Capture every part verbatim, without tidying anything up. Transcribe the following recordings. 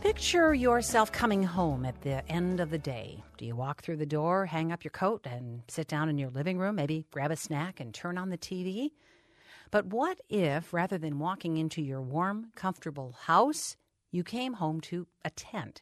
Picture yourself coming home at the end of the day. Do you walk through the door, hang up your coat, and sit down in your living room, maybe grab a snack and turn on the T V? But what if, rather than walking into your warm, comfortable house, you came home to a tent?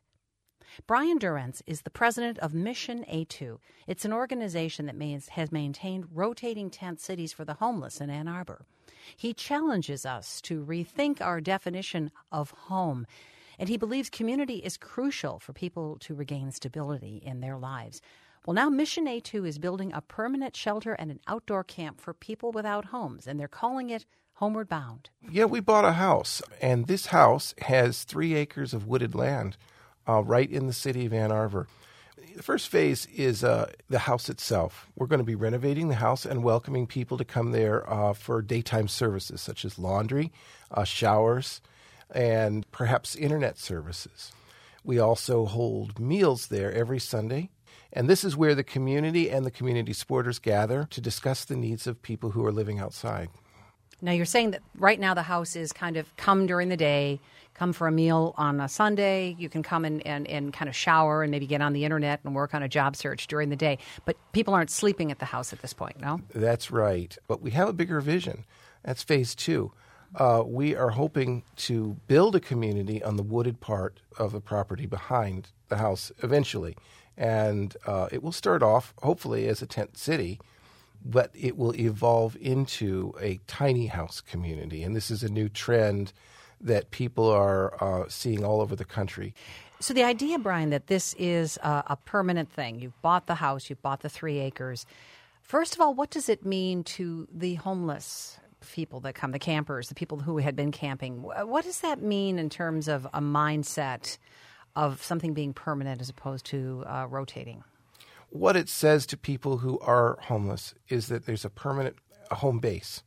Brian Durrance is the president of Mission A two. It's an organization that may, has maintained rotating tent cities for the homeless in Ann Arbor. He challenges us to rethink our definition of home, and he believes community is crucial for people to regain stability in their lives. Well, now Mission A two is building a permanent shelter and an outdoor camp for people without homes, and they're calling it Homeward Bound. Yeah, we bought a house, and this house has three acres of wooded land uh, right in the city of Ann Arbor. The first phase is uh, the house itself. We're going to be renovating the house and welcoming people to come there uh, for daytime services such as laundry, uh, showers, and perhaps internet services. We also hold meals there every Sunday. And this is where the community and the community supporters gather to discuss the needs of people who are living outside. Now, you're saying that right now the house is kind of come during the day, come for a meal on a Sunday. You can come and, and, and kind of shower and maybe get on the internet and work on a job search during the day. But people aren't sleeping at the house at this point, no? That's right. But we have a bigger vision. That's phase two. Uh, we are hoping to build a community on the wooded part of the property behind the house eventually. And uh, it will start off, hopefully, as a tent city, but it will evolve into a tiny house community. And this is a new trend that people are uh, seeing all over the country. So the idea, Brian, that this is a, a permanent thing. You've bought the house, you've bought the three acres. First of all, what does it mean to the homeless people that come, the campers, the people who had been camping? What does that mean in terms of a mindset of something being permanent as opposed to uh, rotating? What it says to people who are homeless is that there's a permanent a home base.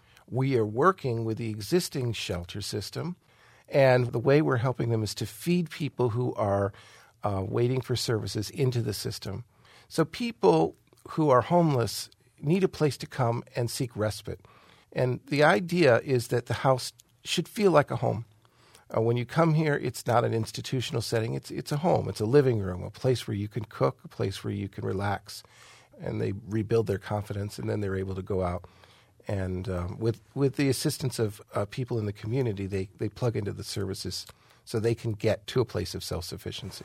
We are working with the existing shelter system, and the way we're helping them is to feed people who are uh, waiting for services into the system. So people who are homeless need a place to come and seek respite. And the idea is that the house should feel like a home. Uh, when you come here, it's not an institutional setting. It's it's a home. It's a living room, a place where you can cook, a place where you can relax. And they rebuild their confidence, and then they're able to go out. And um, with with the assistance of uh, people in the community, they, they plug into the services so they can get to a place of self-sufficiency.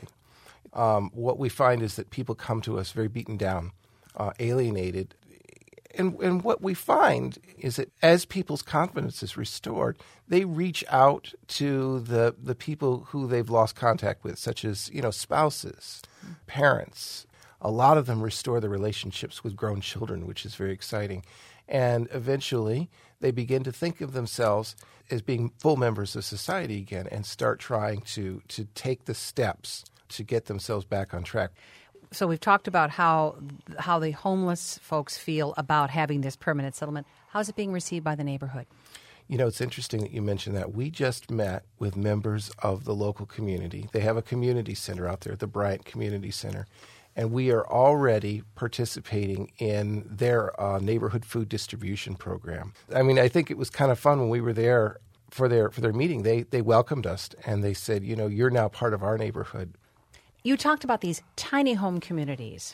Um, what we find is that people come to us very beaten down, uh, alienated. And, and what we find is that as people's confidence is restored, they reach out to the the people who they've lost contact with, such as, you know, spouses, parents. A lot of them restore their relationships with grown children, which is very exciting. And eventually, they begin to think of themselves as being full members of society again and start trying to to take the steps to get themselves back on track. So we've talked about how how the homeless folks feel about having this permanent settlement. How's it being received by the neighborhood? You know, it's interesting that you mentioned that. We just met with members of the local community. They have a community center out there, the Bryant Community Center, and we are already participating in their uh, neighborhood food distribution program. I mean, I think it was kind of fun when we were there for their for their meeting. They they welcomed us, and they said, you know, you're now part of our neighborhood. You talked about these tiny home communities,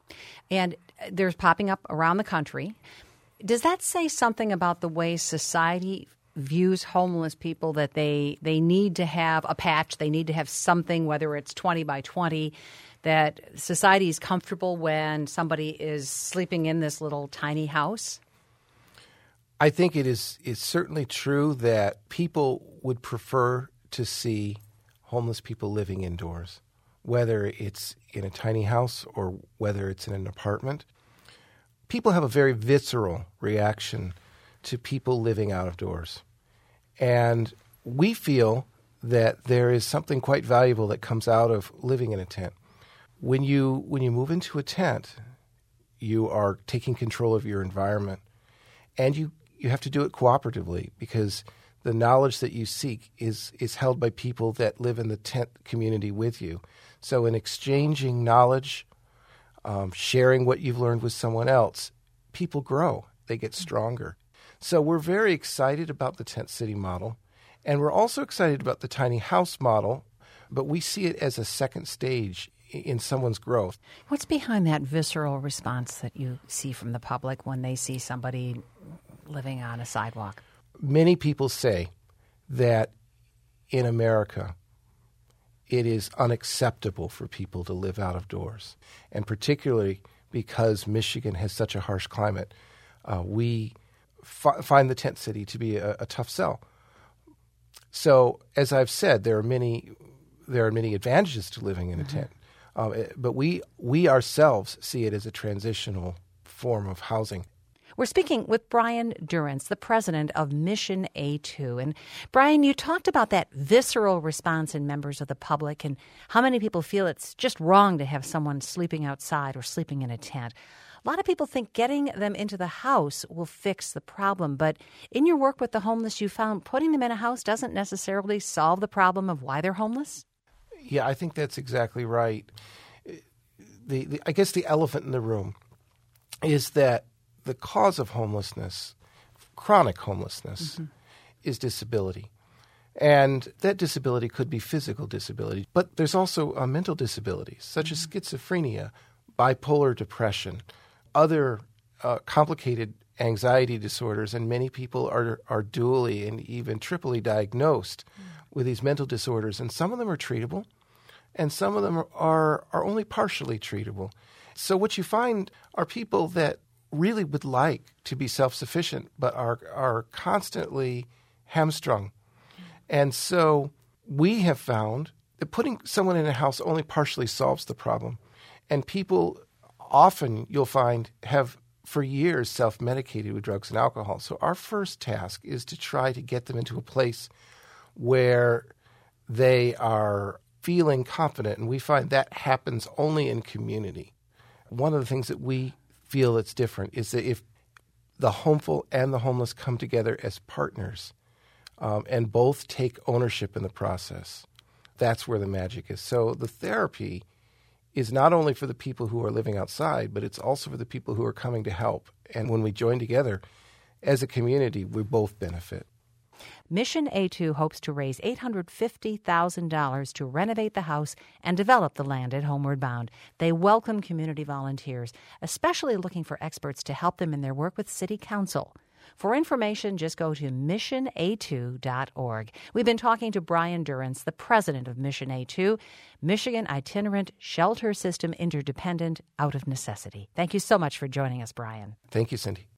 and they're popping up around the country. Does that say something about the way society views homeless people, that they, they need to have a patch, they need to have something, whether it's twenty by twenty, that society is comfortable when somebody is sleeping in this little tiny house? I think it is it's certainly true that people would prefer to see homeless people living indoors, whether it's in a tiny house or whether it's in an apartment. People have a very visceral reaction to people living out of doors. And we feel that there is something quite valuable that comes out of living in a tent. When you when you move into a tent, you are taking control of your environment. And you, you have to do it cooperatively, because the knowledge that you seek is, is held by people that live in the tent community with you. So in exchanging knowledge, um, sharing what you've learned with someone else, people grow. They get stronger. So we're very excited about the tent city model, and we're also excited about the tiny house model, but we see it as a second stage in someone's growth. What's behind that visceral response that you see from the public when they see somebody living on a sidewalk? Many people say that in America, it is unacceptable for people to live out of doors, and particularly because Michigan has such a harsh climate, uh, we f- find the tent city to be a, a tough sell. So, as I've said, there are many there are many advantages to living in a mm-hmm. tent, um, but we we ourselves see it as a transitional form of housing. We're speaking with Brian Durrance, the president of Mission A two. And Brian, you talked about that visceral response in members of the public and how many people feel it's just wrong to have someone sleeping outside or sleeping in a tent. A lot of people think getting them into the house will fix the problem. But in your work with the homeless, you found putting them in a house doesn't necessarily solve the problem of why they're homeless? Yeah, I think that's exactly right. The, the I guess the elephant in the room is that the cause of homelessness, chronic homelessness, mm-hmm. is disability. And that disability could be physical disability, but there's also uh, mental disabilities, such mm-hmm. as schizophrenia, bipolar depression, other uh, complicated anxiety disorders, and many people are, are dually and even triply diagnosed mm-hmm. with these mental disorders. And some of them are treatable, and some of them are, are, are only partially treatable. So what you find are people that really would like to be self-sufficient, but are are constantly hamstrung. And so we have found that putting someone in a house only partially solves the problem. And people often, you'll find, have for years self-medicated with drugs and alcohol. So our first task is to try to get them into a place where they are feeling confident. And we find that happens only in community. One of the things that we feel that's different is that if the homeful and the homeless come together as partners um, and both take ownership in the process, that's where the magic is. So the therapy is not only for the people who are living outside, but it's also for the people who are coming to help. And when we join together as a community, we both benefit. Mission A two hopes to raise eight hundred fifty thousand dollars to renovate the house and develop the land at Homeward Bound. They welcome community volunteers, especially looking for experts to help them in their work with City Council. For information, just go to mission a two dot org. We've been talking to Brian Durrance, the president of Mission A two, Michigan Itinerant Shelter System Interdependent out of necessity. Thank you so much for joining us, Brian. Thank you, Cindy.